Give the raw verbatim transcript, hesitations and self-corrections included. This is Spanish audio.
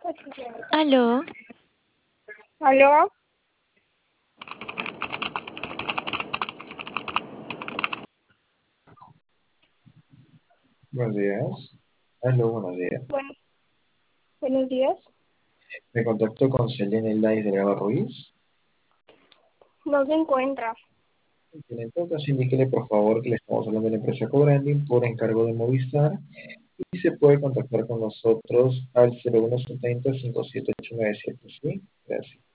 Aló, ¿Aló? Buenos días. Aló, buenos días. Bueno, buenos días. Me contacto con Selene Lais Delgado Ruiz. No se encuentra. En todo caso, indíquele por favor que le estamos hablando de la empresa Cobranding por encargo de Movistar y se puede contactar con nosotros al cero uno setenta, cincuenta y siete, ochocientos noventa y siete, ¿sí? Gracias.